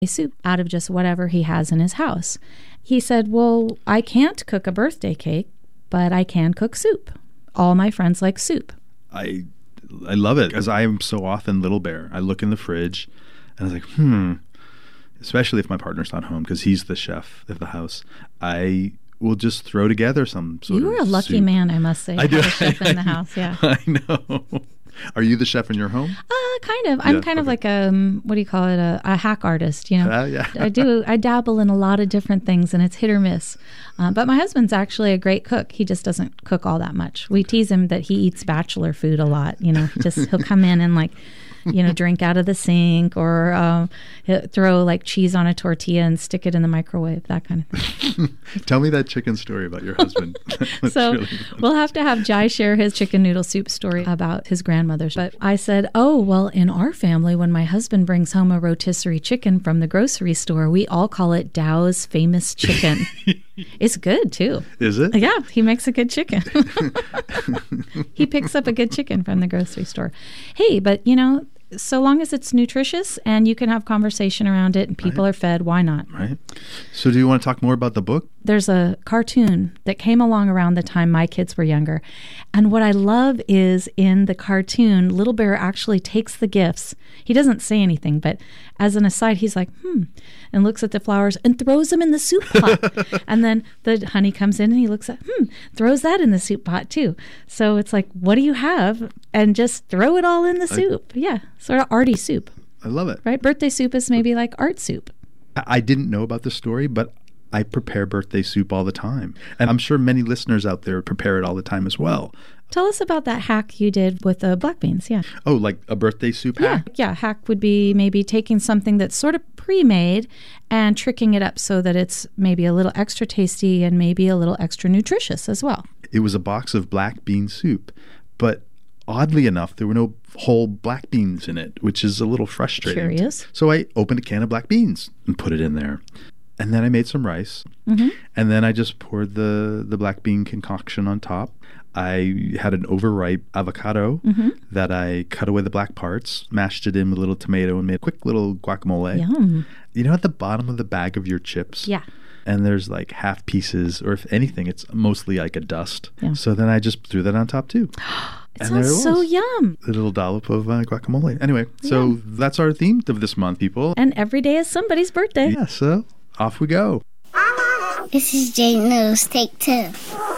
soup out of just whatever he has in his house. He said, well, I can't cook a birthday cake, but I can cook soup. All my friends like soup. I love it because I am so often Little Bear. I look in the fridge and I was like, especially if my partner's not home because he's the chef of the house. I will just throw together some sort of You are a lucky soup. man, I must say. I do. Have a chef in the house, yeah. I know. Are you the chef in your home? Kind of. I'm kind of like what do you call it? A hack artist, you know. Yeah. I dabble in a lot of different things, and it's hit or miss. But my husband's actually a great cook. He just doesn't cook all that much. We tease him that he eats bachelor food a lot. You know, he'll come in and drink out of the sink, or he'll throw like cheese on a tortilla and stick it in the microwave, that kind of thing. Tell me that chicken story about your husband. So really we'll have to have Jai share his chicken noodle soup story about his grandmother's. But I said, oh, well, in our family, when my husband brings home a rotisserie chicken from the grocery store, we all call it Dow's famous chicken. It's good, too. Is it? Yeah, he makes a good chicken. He picks up a good chicken from the grocery store. Hey, but, so long as it's nutritious and you can have conversation around it and people are fed, why not? Right. So do you want to talk more about the book? There's a cartoon that came along around the time my kids were younger. And what I love is in the cartoon, Little Bear actually takes the gifts. He doesn't say anything, but as an aside, he's like, and looks at the flowers and throws them in the soup pot. And then the honey comes in and he looks at, throws that in the soup pot too. So it's like, what do you have? And just throw it all in the soup. Yeah, sort of arty soup. I love it. Right? Birthday soup is maybe like art soup. I didn't know about the story, but I prepare birthday soup all the time. And I'm sure many listeners out there prepare it all the time as well. Tell us about that hack you did with the black beans, yeah. Oh, like a birthday soup hack? Yeah, hack would be maybe taking something that's sort of pre-made and tricking it up so that it's maybe a little extra tasty and maybe a little extra nutritious as well. It was a box of black bean soup, but oddly enough, there were no whole black beans in it, which is a little frustrating. Curious. So I opened a can of black beans and put it in there. And then I made some rice. And then I just poured the black bean concoction on top. I had an overripe avocado that I cut away the black parts, mashed it in with a little tomato, and made a quick little guacamole. Yum. You know, at the bottom of the bag of your chips? Yeah. And there's like half pieces, or if anything, it's mostly like a dust. Yeah. So then I just threw that on top too. It sounds so yum. A little dollop of guacamole. Anyway, so that's our theme of this month, people. And every day is somebody's birthday. Yeah, so off we go. This is Jay Noodles, take 2.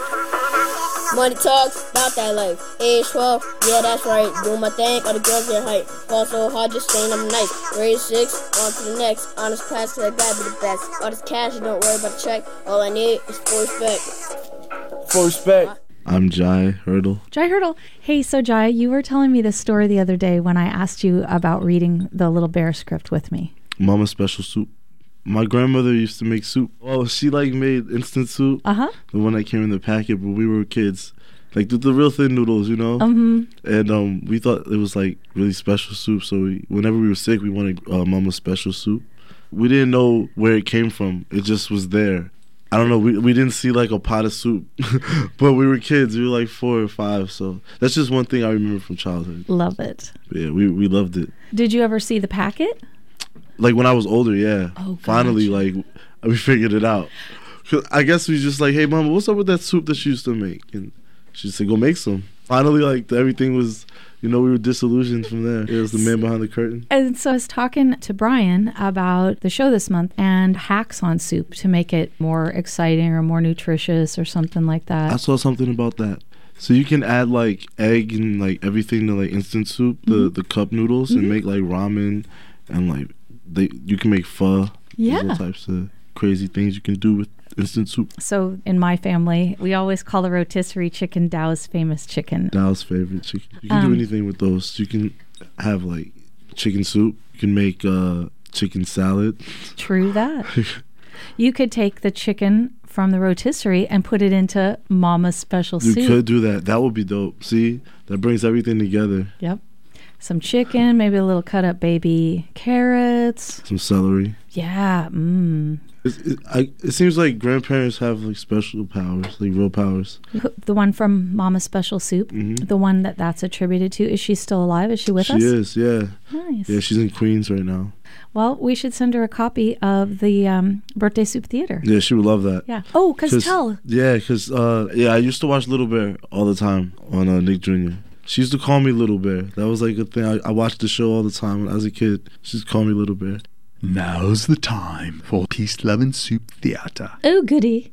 Money talks about that life. Age 12, yeah, that's right. Doing my thing, all the girls get hype. Fall so hard, just saying I'm nice. Grade 6, on to the next. Honest class, cause I gotta be the best. All this cash, don't worry about the check. All I need is full respect. Full respect. I'm Jai Hurdle. Jai Hurdle. Hey, so Jai, you were telling me this story the other day when I asked you about reading the Little Bear script with me. Mama's Special Soup. My grandmother used to make soup. Oh, she made instant soup. Uh-huh. The one that came in the packet when we were kids. Like the real thin noodles, you know? And we thought it was like really special soup. So whenever we were sick, we wanted Mama's Special Soup. We didn't know where it came from. It just was there. I don't know. We didn't see like a pot of soup. But we were kids. We were like 4 or 5. So that's just one thing I remember from childhood. Love it. But yeah, we loved it. Did you ever see the packet? Like when I was older, yeah. Oh, finally, like we figured it out. 'Cause I guess we just like, hey, Mama, what's up with that soup that she used to make? And she said, go make some. Finally, like everything was, we were disillusioned from there. It was the man behind the curtain. And so I was talking to Brian about the show this month and hacks on soup to make it more exciting or more nutritious or something like that. I saw something about that. So you can add like egg and like everything to like instant soup, the cup noodles, and make like ramen and like you can make pho. Yeah. There's all types of crazy things you can do with instant soup. So in my family, we always call the rotisserie chicken Dow's famous chicken. Dow's favorite chicken. You can do anything with those. You can have like chicken soup. You can make chicken salad. True that. You could take the chicken from the rotisserie and put it into Mama's Special Soup. You could do that. That would be dope. See? That brings everything together. Yep. Some chicken, maybe a little cut up baby carrots. Some celery. Yeah. It seems like grandparents have like special powers, like real powers. The one from Mama's Special Soup, the one that's attributed to, is she still alive? Is she with us? She is, yeah. Nice. Yeah, she's in Queens right now. Well, we should send her a copy of the Birthday Soup Theater. Yeah, she would love that. Yeah. Oh, because tell. Yeah, because I used to watch Little Bear all the time on Nick Jr. She used to call me Little Bear. That was like a thing. I watched the show all the time when I was a kid. She used to call me Little Bear. Now's the time for Peace, Love, and Soup Theater. Oh, goody.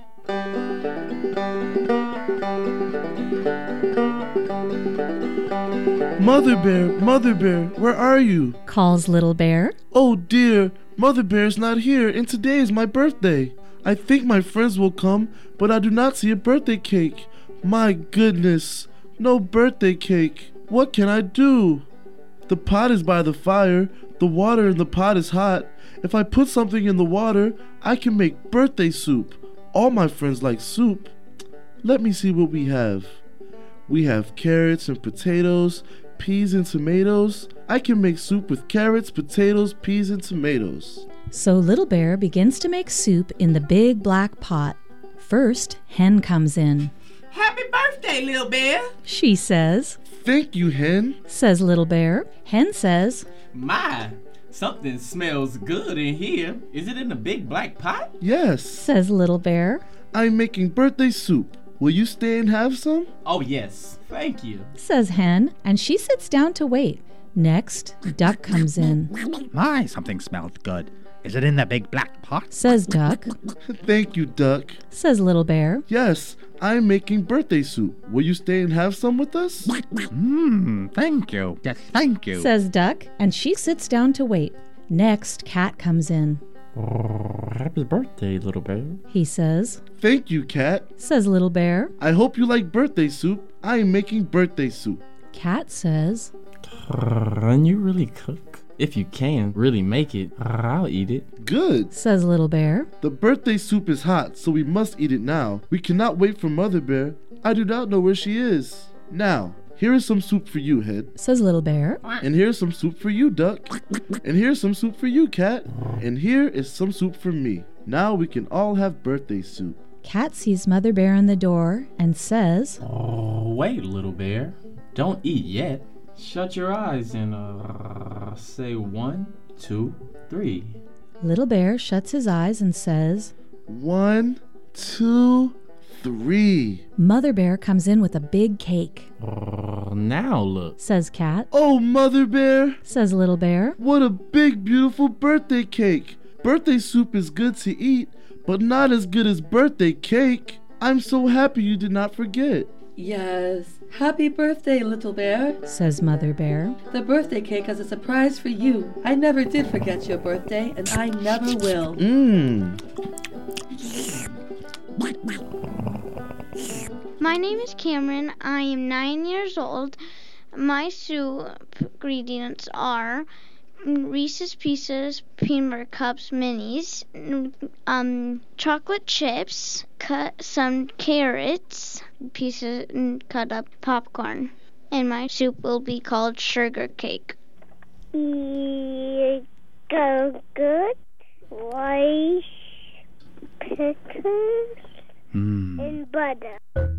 Mother Bear, where are you? Calls Little Bear. Oh dear, Mother Bear's not here, and today is my birthday. I think my friends will come, but I do not see a birthday cake. My goodness, no birthday cake. What can I do? The pot is by the fire. The water in the pot is hot. If I put something in the water, I can make birthday soup. All my friends like soup. Let me see what we have. We have carrots and potatoes, peas and tomatoes. I can make soup with carrots, potatoes, peas, and tomatoes. So Little Bear begins to make soup in the big black pot. First, Hen comes in. Happy birthday, Little Bear. She says. Thank you, Hen. Says Little Bear. Hen says. My, something smells good in here. Is it in the big black pot? Yes. Says Little Bear. I'm making birthday soup. Will you stay and have some? Oh, yes. Thank you. Says Hen, and she sits down to wait. Next, Duck comes in. My, something smells good. Is it in the big black pot? Says Duck. Thank you, Duck. Says Little Bear. Yes, I'm making birthday soup. Will you stay and have some with us? Thank you. Yes, thank you. Says Duck, and she sits down to wait. Next, Cat comes in. Oh, happy birthday, Little Bear. He says. Thank you, Cat. Says Little Bear. I hope you like birthday soup. I am making birthday soup. Cat says. And you really cook? If you can really make it, I'll eat it. Good. Says Little Bear. The birthday soup is hot, so we must eat it now. We cannot wait for Mother Bear. I do not know where she is. Now, here is some soup for you, Head. Says Little Bear. And here's some soup for you, Duck. And here's some soup for you, Cat. And here is some soup for me. Now we can all have birthday soup. Cat sees Mother Bear in the door and says. Oh, wait, Little Bear. Don't eat yet. Shut your eyes and say 1, 2, 3. Little Bear shuts his eyes and says. 1, 2, 3. Mother Bear comes in with a big cake. Oh, now look. Says Cat. Oh, Mother Bear. Says Little Bear. What a big, beautiful birthday cake. Birthday soup is good to eat, but not as good as birthday cake. I'm so happy you did not forget. Yes. Happy birthday, Little Bear. Says Mother Bear. The birthday cake has a surprise for you. I never did forget your birthday, and I never will. My name is Cameron. I am 9 years old. My soup ingredients are Reese's Pieces, peanut butter cups, minis, chocolate chips, cut some carrots, pieces, and cut up popcorn. And my soup will be called sugar cake. Good. Rice, pickles, and butter.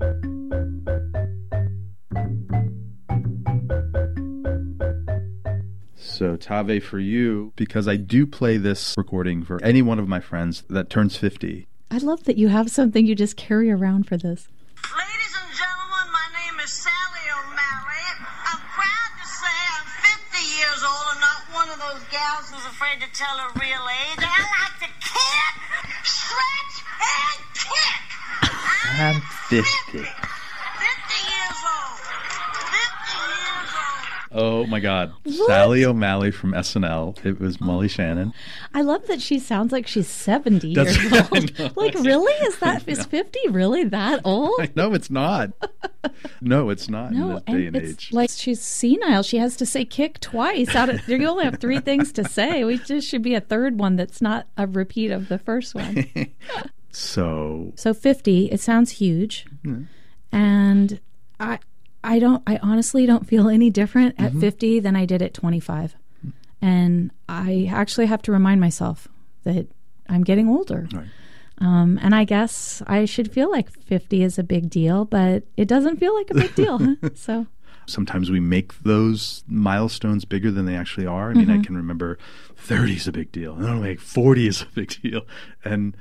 So, Tave, for you, because I do play this recording for any one of my friends that turns 50. I love that you have something you just carry around for this. Ladies and gentlemen, my name is Sally O'Malley. I'm proud to say I'm 50 years old and not one of those gals who's afraid to tell her real age. I like to kick, stretch, and kick. I'm 50. 50 years old. 50 years old. Oh my God. What? Sally O'Malley from SNL. It was Molly Shannon. I love that she sounds like she's 70 years That's- I old. know. Like, really? Is 50 really that old? No, it's not. No, it's not in this day and it's age. like she's senile. She has to say kick twice. You only have 3 things to say. We just should be a third one that's not a repeat of the first one. So 50, it sounds huge. And I honestly don't feel any different at 50 than I did at 25. And I actually have to remind myself that I'm getting older. Right. And I guess I should feel like 50 is a big deal, but it doesn't feel like a big deal. Huh? So Sometimes we make those milestones bigger than they actually are. I mean, I can remember 30 is a big deal, and I'm like 40 is a big deal, and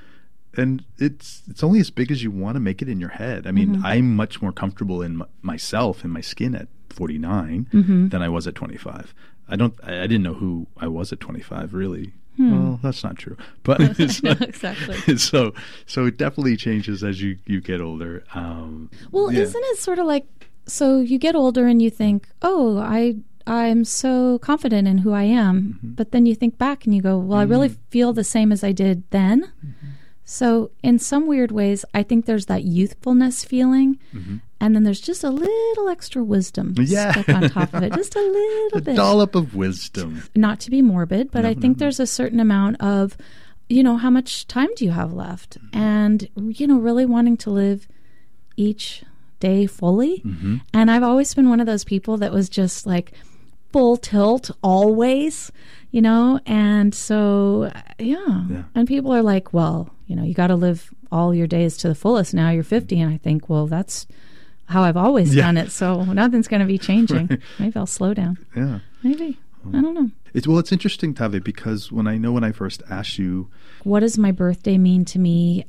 it's only as big as you want to make it in your head. I mean, I'm much more comfortable in myself, in my skin at 49 than I was at 25. I didn't know who I was at 25, really. Well, that's not true. But No, exactly. So it definitely changes as you get older. Isn't it sort of like, so you get older and you think, oh, I'm so confident in who I am. But then you think back and you go, well, I really feel the same as I did then. So in some weird ways, I think there's that youthfulness feeling. And then there's just a little extra wisdom stuck on top of it. Just a little bit. A dollop of wisdom. Not to be morbid, but I think there's a certain amount of, how much time do you have left? And, really wanting to live each day fully. And I've always been one of those people that was just like full tilt always, and so, yeah. And people are like, well, you got to live all your days to the fullest. Now you're 50. And I think, well, that's how I've always done it. So nothing's going to be changing. Right. Maybe I'll slow down. Yeah. Maybe. I don't know. It's interesting, Tave, because when I first asked you, what does my birthday mean to me?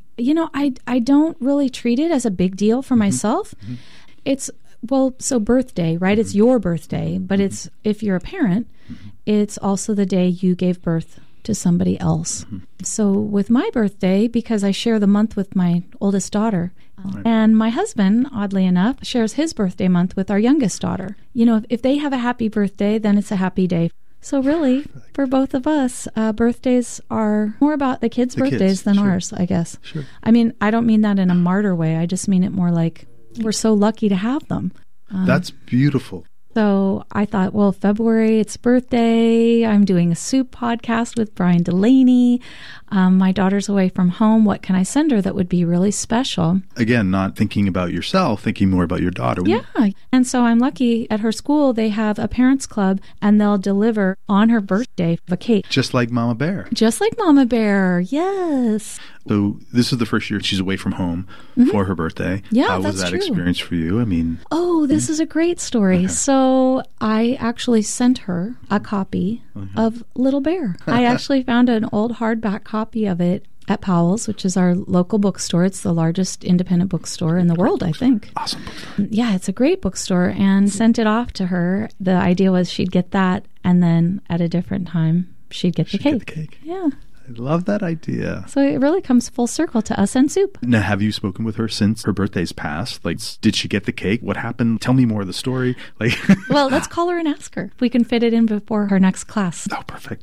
I don't really treat it as a big deal for myself. It's, so birthday, right? It's your birthday, but it's, if you're a parent, it's also the day you gave birth to somebody else. So with my birthday, because I share the month with my oldest daughter, and my husband, oddly enough, shares his birthday month with our youngest daughter. If they have a happy birthday, then it's a happy day. So really, for both of us, birthdays are more about the kids' birthdays than ours, I guess. Sure. I mean, I don't mean that in a martyr way. I just mean it more like we're so lucky to have them. That's beautiful. So I thought, well, February, it's birthday. I'm doing a soup podcast with Brian Delaney. My daughter's away from home. What can I send her that would be really special? Again, not thinking about yourself, thinking more about your daughter. Yeah. And so I'm lucky at her school, they have a parents club and they'll deliver on her birthday a cake. Just like Mama Bear. Just like Mama Bear. Yes. So this is the first year she's away from home for her birthday. Yeah, How that's was that true. experience for you? I mean... Oh, this is a great story. So I actually sent her a copy of Little Bear. I actually found an old hardback copy of it at Powell's, which is our local bookstore. It's the largest independent bookstore in the world, I think. Awesome bookstore. Yeah, it's a great bookstore, and sent it off to her. The idea was she'd get that, and then at a different time, she'd get the cake. Yeah. I love that idea. So it really comes full circle to us and soup. Now, have you spoken with her since her birthday's passed? Like, did she get the cake? What happened? Tell me more of the story. Well, let's call her and ask her if we can fit it in before her next class. Oh, perfect.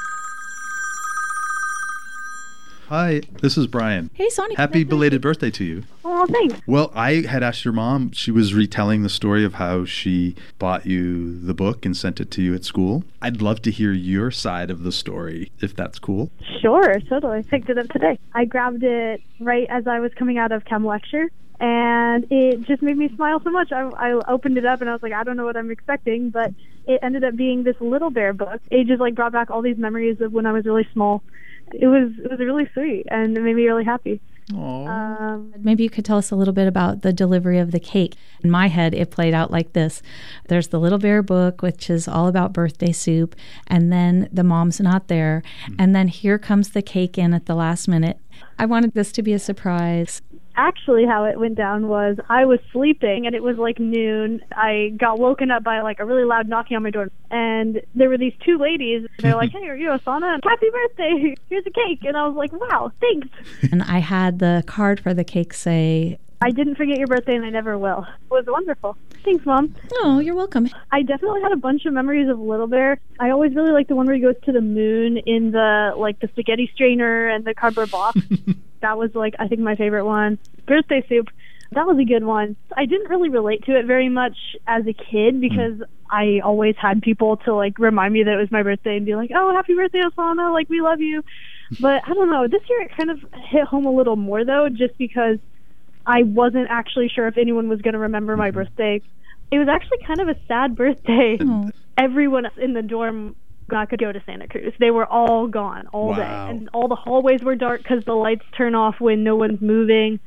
Hi, this is Brian. Hey, Sonny. Happy belated birthday to you. Oh, thanks. Well, I had asked your mom. She was retelling the story of how she bought you the book and sent it to you at school. I'd love to hear your side of the story, if that's cool. Sure, totally. I picked it up today. I grabbed it right as I was coming out of chem lecture, and it just made me smile so much. I opened it up, and I was like, I don't know what I'm expecting, but it ended up being this Little Bear book. It just brought back all these memories of when I was really small. It was really sweet, and it made me really happy. Maybe you could tell us a little bit about the delivery of the cake. In my head, it played out like this. There's the Little Bear book, which is all about birthday soup, and then the mom's not there, and then here comes the cake in at the last minute. I wanted this to be a surprise. Actually, how it went down was I was sleeping, and it was noon. I got woken up by a really loud knocking on my door, and there were these two ladies. They're like, "Hey, are you Asana? Happy birthday! Here's a cake." And I was like, "Wow, thanks." And I had the card for the cake say, "I didn't forget your birthday, and I never will." It was wonderful. Thanks, Mom. Oh, you're welcome. I definitely had a bunch of memories of Little Bear. I always really liked the one where he goes to the moon in the the spaghetti strainer and the cardboard box. That was I think my favorite one. Birthday soup. That was a good one. I didn't really relate to it very much as a kid because I always had people to remind me that it was my birthday and be like, "Oh, happy birthday, Asana, we love you." But I don't know, this year it kind of hit home a little more though, just because I wasn't actually sure if anyone was going to remember my birthday. It was actually kind of a sad birthday. Everyone in the dorm not could go to Santa Cruz. They were all gone all day, and all the hallways were dark because the lights turn off when no one's moving.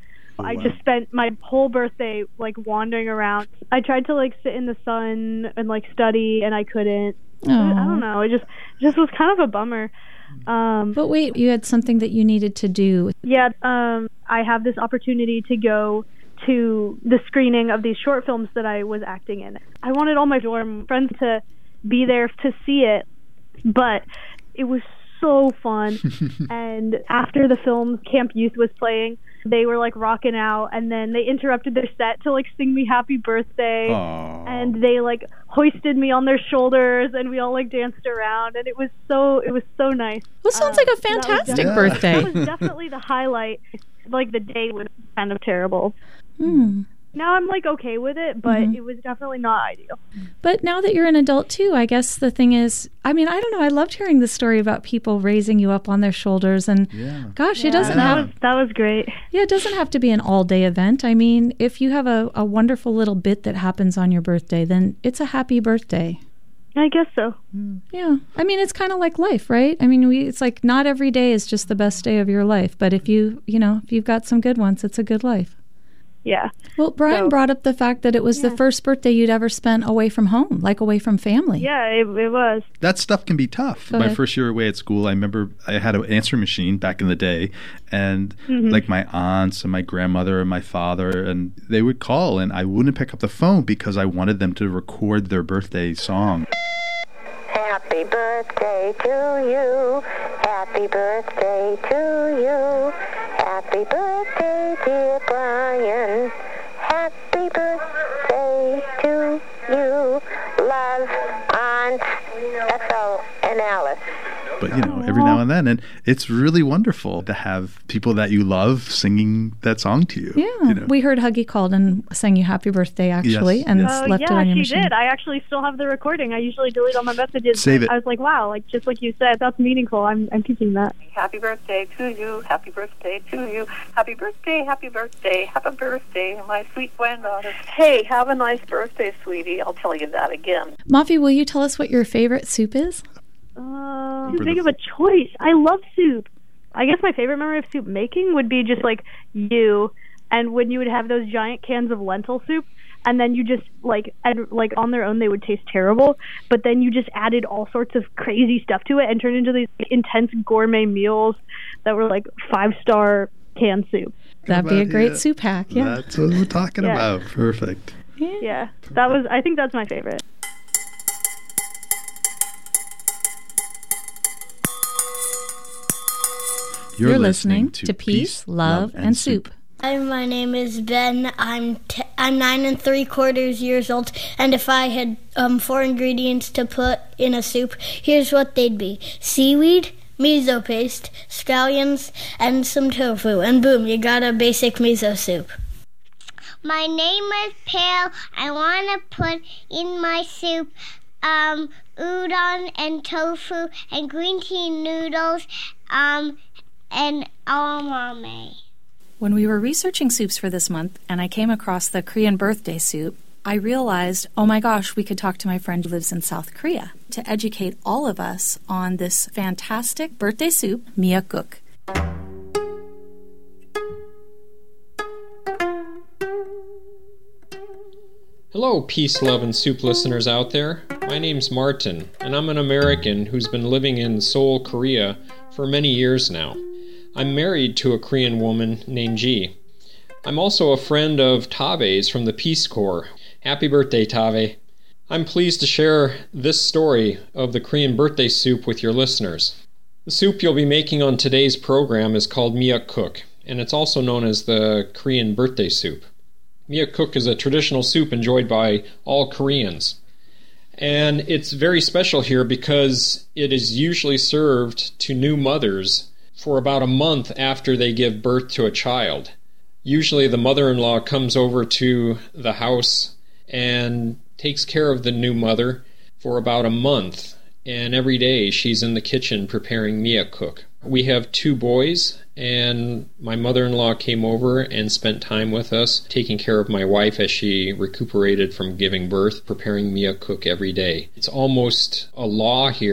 I just spent my whole birthday like wandering around. I tried to like sit in the sun and like study, and I couldn't. I don't know. It just was kind of a bummer. But wait, you had something that you needed to do. Yeah, I have this opportunity to go to the screening of these short films that I was acting in. I wanted all my dorm friends to be there to see it, but it was so fun. And after the film, Camp Youth was playing. They were like rocking out, and then they interrupted their set to like sing me happy birthday. Aww. And they like hoisted me on their shoulders, and we all like danced around, and it was so nice. Well, sounds like a fantastic birthday. That was definitely the highlight. Like the day was kind of terrible. Now I'm like okay with it, but it was definitely not ideal. But now that you're an adult too, I guess the thing is, I mean, I don't know, I loved hearing the story about people raising you up on their shoulders, and gosh, it doesn't have... That was great. Yeah, it doesn't have to be an all-day event. I mean, if you have a wonderful little bit that happens on your birthday, then it's a happy birthday. I guess so. Yeah. I mean, it's kind of like life, right? I mean, it's like not every day is just the best day of your life, but if you've got some good ones, it's a good life. Yeah. Well, Brian brought up the fact that it was the first birthday you'd ever spent away from home, like away from family. Yeah, it was. That stuff can be tough. Go My ahead. first year away at school, I remember I had an answering machine back in the day, and like my aunts and my grandmother and my father, and they would call, and I wouldn't pick up the phone because I wanted them to record their birthday song. Happy birthday to you. Happy birthday to you. Happy birthday, dear Brian. Happy birthday to you. Love, Aunt Ethel and Alice. But, every now and then, and it's really wonderful to have people that you love singing that song to you. Yeah. We heard Huggy called and sang you happy birthday, actually, and left it on your machine. Yeah, she did. I actually still have the recording. I usually delete all my messages. Save it. I was like, wow, like just like you said, that's meaningful. I'm keeping that. Happy birthday to you. Happy birthday to you. Happy birthday, happy birthday, happy birthday, my sweet granddaughter. Hey, have a nice birthday, sweetie. I'll tell you that again. Mafi, will you tell us what your favorite soup is? Too big of a choice. I love soup. I guess my favorite memory of soup making would be just like and when you would have those giant cans of lentil soup, and then you just like on their own they would taste terrible, but then you just added all sorts of crazy stuff to it and turned into these intense gourmet meals that were like 5-star canned soup. That'd be a great soup hack. Yeah, that's what we're talking about. Perfect. Yeah, I think that's my favorite. You're listening to Peace, Love, and Soup. Hi, my name is Ben. I'm 9 3/4 years old, and if I had 4 ingredients to put in a soup, here's what they'd be: seaweed, miso paste, scallions, and some tofu, and boom, you got a basic miso soup. My name is Pale. I want to put in my soup udon and tofu and green tea noodles and edamame. When we were researching soups for this month and I came across the Korean birthday soup, I realized, oh my gosh, we could talk to my friend who lives in South Korea to educate all of us on this fantastic birthday soup, miakguk. Hello, Peace, Love, and Soup listeners out there. My name's Martin, and I'm an American who's been living in Seoul, Korea for many years now. I'm married to a Korean woman named Ji. I'm also a friend of Tave's from the Peace Corps. Happy birthday, Tave. I'm pleased to share this story of the Korean birthday soup with your listeners. The soup you'll be making on today's program is called miakguk, and it's also known as the Korean birthday soup. Miakguk is a traditional soup enjoyed by all Koreans. And it's very special here because it is usually served to new mothers for about a month after they give birth to a child. Usually the mother-in-law comes over to the house and takes care of the new mother for about a month, and every day she's in the kitchen preparing miakguk. We have 2 boys, and my mother-in-law came over and spent time with us, taking care of my wife as she recuperated from giving birth, preparing miakguk every day. It's almost a law here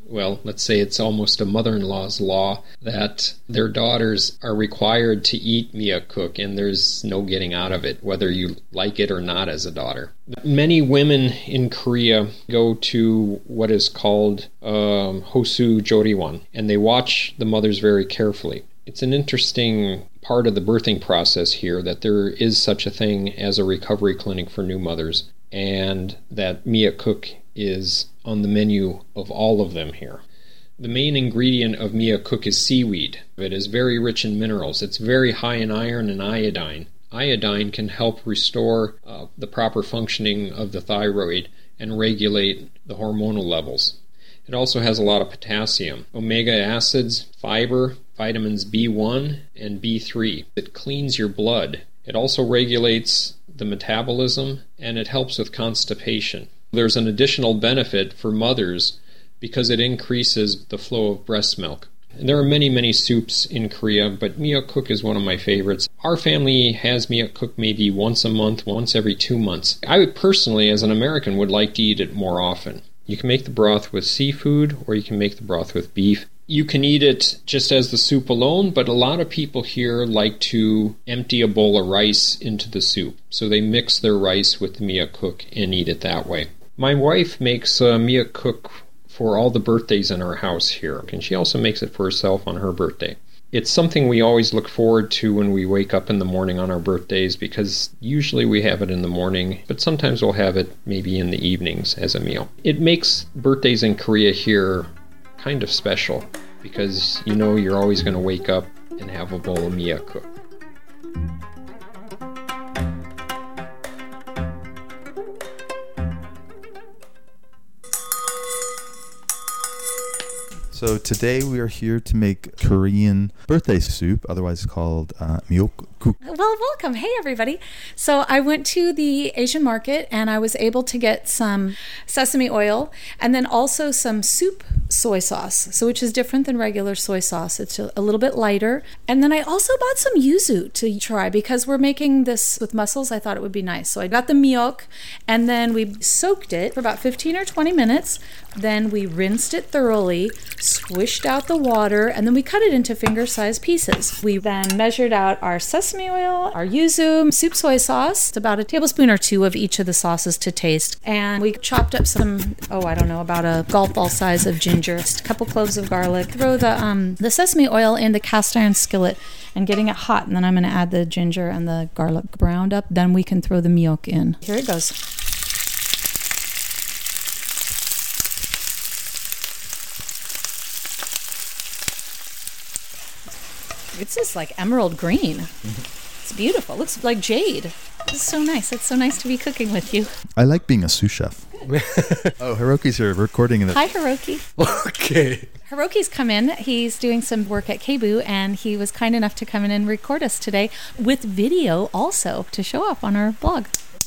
well, let's say it's almost a mother-in-law's law, that their daughters are required to eat miyakuk, and there's no getting out of it, whether you like it or not as a daughter. Many women in Korea go to what is called Hosu Joriwan, and they watch the mothers very carefully. It's an interesting part of the birthing process here that there is such a thing as a recovery clinic for new mothers, and that miyakuk is on the menu of all of them here. The main ingredient of miyakuk is seaweed. It is very rich in minerals. It's very high in iron and iodine. Iodine can help restore the proper functioning of the thyroid and regulate the hormonal levels. It also has a lot of potassium, omega acids, fiber, vitamins B1 and B3. It cleans your blood. It also regulates the metabolism, and it helps with constipation. There's an additional benefit for mothers because it increases the flow of breast milk. And there are many, many soups in Korea, but miyakuk is one of my favorites. Our family has miyakuk maybe once a month, once every 2 months. I would personally, as an American, would like to eat it more often. You can make the broth with seafood, or you can make the broth with beef. You can eat it just as the soup alone, but a lot of people here like to empty a bowl of rice into the soup. So they mix their rice with the miyakuk and eat it that way. My wife makes miyakuk for all the birthdays in our house here, and she also makes it for herself on her birthday. It's something we always look forward to when we wake up in the morning on our birthdays, because usually we have it in the morning, but sometimes we'll have it maybe in the evenings as a meal. It makes birthdays in Korea here kind of special, because you know you're always going to wake up and have a bowl of miyakuk. So today we are here to make Korean birthday soup, otherwise called miyokguk. Well, welcome. Hey, everybody. So I went to the Asian market and I was able to get some sesame oil and then also some soup soy sauce, so which is different than regular soy sauce. It's a little bit lighter. And then I also bought some yuzu to try because we're making this with mussels. I thought it would be nice. So I got the miyok and then we soaked it for about 15 or 20 minutes. Then we rinsed it thoroughly, swished out the water, and then we cut it into finger-sized pieces. We then measured out our sesame oil, our yuzu, soup soy sauce, about a tablespoon or 2 of each of the sauces to taste. And we chopped up some, about a golf ball size of ginger, a couple cloves of garlic. Throw the sesame oil in the cast iron skillet and getting it hot. And then I'm going to add the ginger and the garlic browned up. Then we can throw the miyok in. Here it goes. It's just like emerald green. It's beautiful. It looks like jade. This is so nice. It's so nice to be cooking with you. I like being a sous chef. Oh, Hiroki's here recording. Hi, Hiroki. Okay. Hiroki's come in. He's doing some work at KBOO, and he was kind enough to come in and record us today with video also to show up on our blog.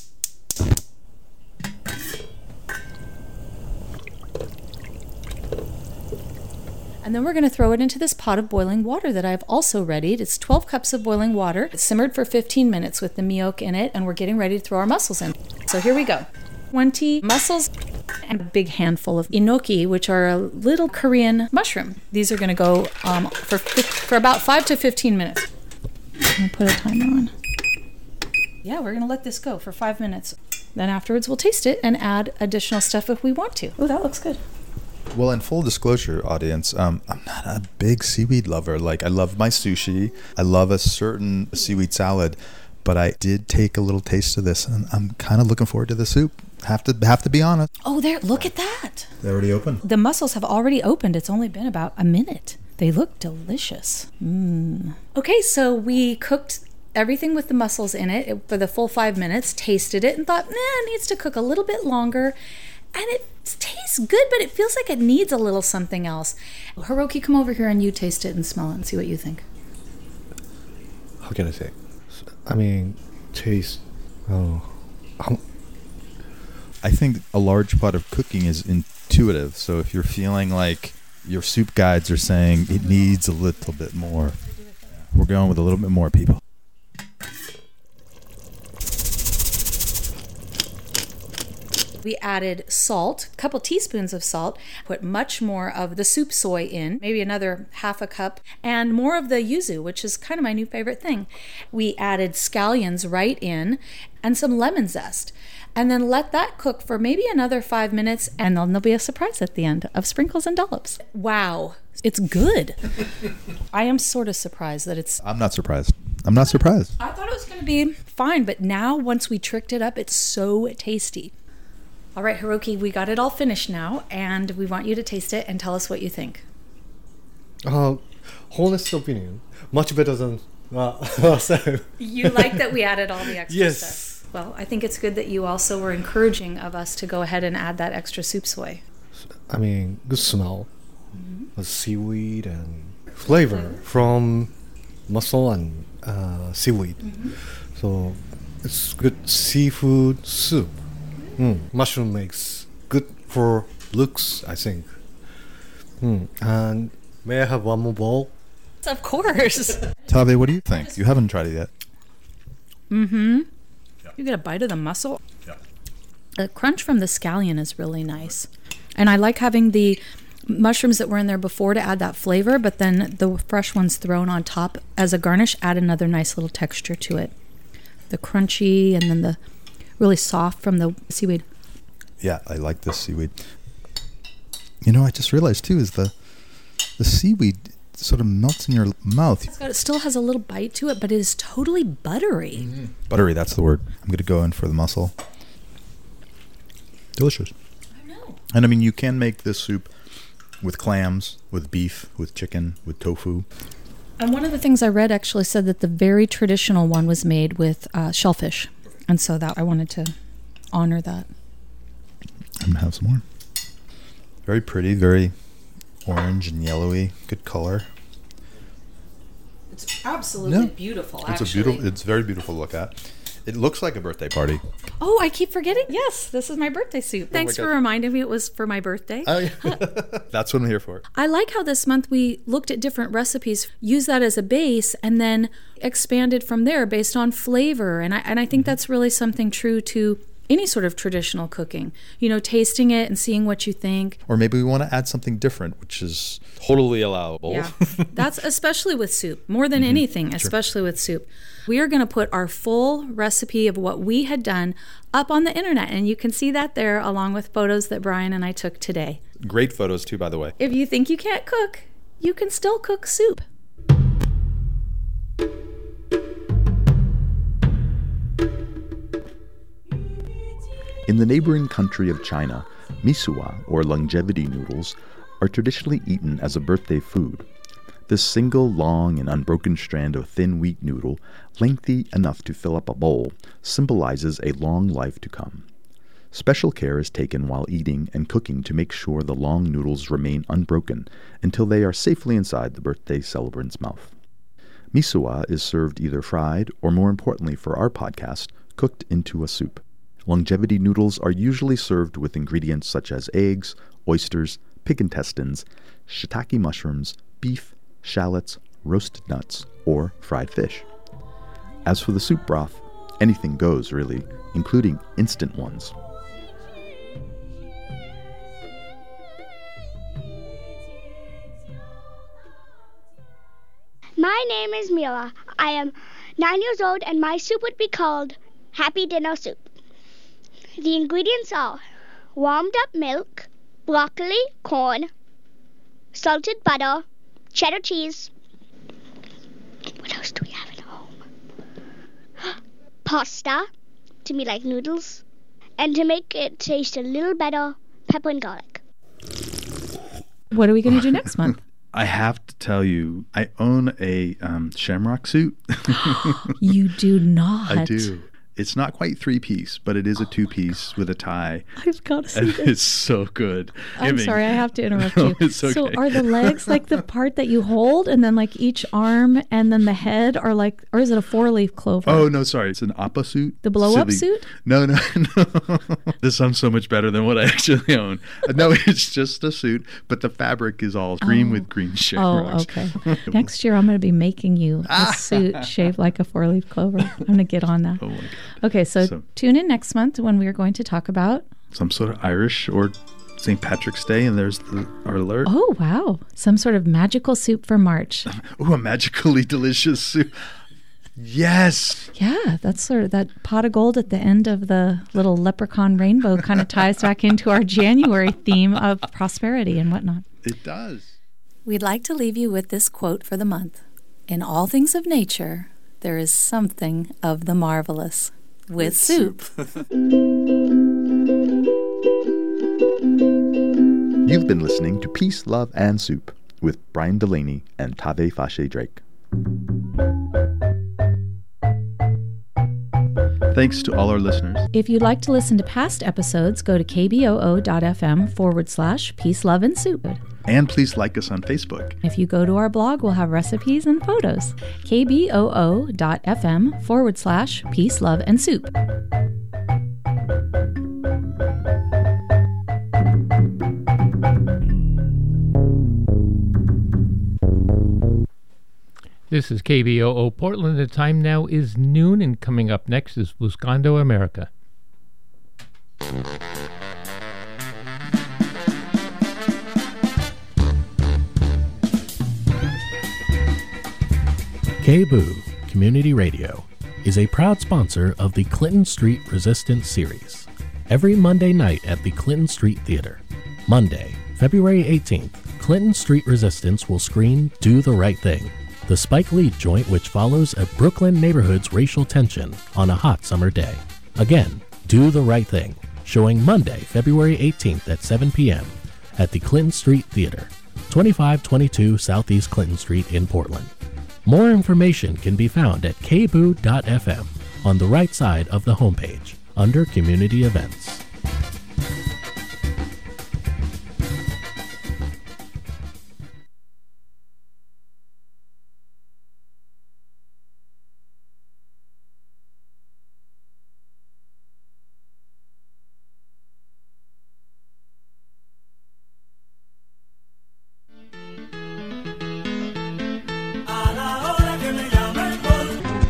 And then we're going to throw it into this pot of boiling water that I've also readied. It's 12 cups of boiling water. It's simmered for 15 minutes with the miyok in it, and we're getting ready to throw our mussels in. So here we go. 20 mussels and a big handful of enoki, which are a little Korean mushroom. These are going to go for about 5 to 15 minutes. I'm going to put a timer on. Yeah, we're going to let this go for 5 minutes. Then afterwards we'll taste it and add additional stuff if we want to. Oh, that looks good. Well, in full disclosure, audience, I'm not a big seaweed lover. Like, I love my sushi. I love a certain seaweed salad. But I did take a little taste of this, and I'm kind of looking forward to the soup. Have to be honest. Oh, there! Look at that. They're already open. The mussels have already opened. It's only been about a minute. They look delicious. Okay, so we cooked everything with the mussels in it for the full 5 minutes, tasted it, and thought, it needs to cook a little bit longer. And it tastes good, but it feels like it needs a little something else. Hiroki, come over here and you taste it and smell it and see what you think. How can I say? I mean, taste. I think a large part of cooking is intuitive. So if you're feeling like your soup guides are saying it needs a little bit more, we're going with a little bit more, people. We added salt, a couple teaspoons of salt, put much more of the soup soy in, maybe another half a cup, and more of the yuzu, which is kind of my new favorite thing. We added scallions right in and some lemon zest. And then let that cook for maybe another 5 minutes, and then there'll be a surprise at the end of sprinkles and dollops. Wow, it's good. I am sort of surprised that it's... I'm not surprised. I'm not surprised. I thought it was going to be fine, but now once we tricked it up, it's so tasty. All right, Hiroki, we got it all finished now, and we want you to taste it and tell us what you think. Honest opinion, much better than so. You like that we added all the extra yes. stuff? Well, I think it's good that you also were encouraging of us to go ahead and add that extra soup soy. I mean, good smell, the seaweed and flavor from mussel and seaweed. So it's good seafood soup. Mushroom makes good for looks, I think. And may I have one more bowl? Of course. Tave, what do you think? You haven't tried it yet. You get a bite of the mussel. The crunch from the scallion is really nice. And I like having the mushrooms that were in there before to add that flavor, but then the fresh ones thrown on top as a garnish add another nice little texture to it. The crunchy and then the really soft from the seaweed. Yeah, I like this seaweed. You know, I just realized too is the seaweed sort of melts in your mouth. It still has a little bite to it, but it is totally buttery. Buttery, that's the word. I'm going to go in for the mussel. Delicious. I know. And I mean, you can make this soup with clams, with beef, with chicken, with tofu. And one of the things I read actually said that the very traditional one was made with shellfish. And so that I wanted to honor that. I'm going to have some more. Very pretty, very orange and yellowy. Good color. It's absolutely beautiful, actually. It's very beautiful to look at. It looks like a birthday party. Oh, I keep forgetting. Yes, this is my birthday soup. Thanks for reminding me it was for my birthday. Oh, yeah. That's what I'm here for. I like how this month we looked at different recipes, used that as a base, and then expanded from there based on flavor. And I think that's really something true to any sort of traditional cooking. You know, tasting it and seeing what you think. Or maybe we want to add something different, which is totally allowable. Yeah, that's especially with soup, more than anything, especially with soup. We are going to put our full recipe of what we had done up on the internet, and you can see that there along with photos that Brian and I took today. Great photos too, by the way. If you think you can't cook, you can still cook soup. In the neighboring country of China, misua, or longevity noodles, are traditionally eaten as a birthday food. This single, long, and unbroken strand of thin wheat noodle, lengthy enough to fill up a bowl, symbolizes a long life to come. Special care is taken while eating and cooking to make sure the long noodles remain unbroken until they are safely inside the birthday celebrant's mouth. Misua is served either fried or, more importantly for our podcast, cooked into a soup. Longevity noodles are usually served with ingredients such as eggs, oysters, pig intestines, shiitake mushrooms, beef, shallots, roasted nuts, or fried fish. As for the soup broth, anything goes really, including instant ones. My name is Mila. I am 9 years old and my soup would be called Happy Dinner Soup. The ingredients are warmed up milk, broccoli, corn, salted butter, cheddar cheese. What else do we have at home? Pasta, to me like noodles. And to make it taste a little better, pepper and garlic. What are we going to do next month? I have to tell you, I own a shamrock suit. You do not. I do. It's not quite 3-piece, but it is a 2-piece with a tie. I've got to see this. It's so good. I'm sorry, I have to interrupt you. It's okay. So are the legs like the part that you hold, and then like each arm and then the head are like, or is it a 4-leaf clover? Oh, no, sorry. It's an appa suit. The blow-up suit? No. This sounds so much better than what I actually own. No, it's just a suit, but the fabric is all green with green shamrocks. Oh, okay. Next year I'm going to be making you a suit shaped like a 4-leaf clover. I'm going to get on that. Oh, my God. Okay, so tune in next month when we are going to talk about some sort of Irish or St. Patrick's Day, and there's our alert. Oh, wow. Some sort of magical soup for March. Oh, a magically delicious soup. Yes. Yeah, that's sort of that pot of gold at the end of the little leprechaun rainbow kind of ties back into our January theme of prosperity and whatnot. It does. We'd like to leave you with this quote for the month. In all things of nature, there is something of the marvelous. With soup. You've been listening to Peace, Love, and Soup with Brian Delaney and Tave Fashe Drake. Thanks to all our listeners. If you'd like to listen to past episodes, go to kboo.fm/Peace, Love, and Soup. And please like us on Facebook. If you go to our blog, we'll have recipes and photos. kboo.fm/Peace, Love, and Soup. This is KBOO Portland. The time now is noon, and coming up next is Buscando America. KBOO Community Radio is a proud sponsor of the Clinton Street Resistance Series. Every Monday night at the Clinton Street Theater. Monday, February 18th, Clinton Street Resistance will screen Do the Right Thing, the Spike Lee joint which follows a Brooklyn neighborhood's racial tension on a hot summer day. Again, Do the Right Thing, showing Monday, February 18th at 7 p.m. at the Clinton Street Theater, 2522 Southeast Clinton Street in Portland. More information can be found at kboo.fm on the right side of the homepage under Community Events.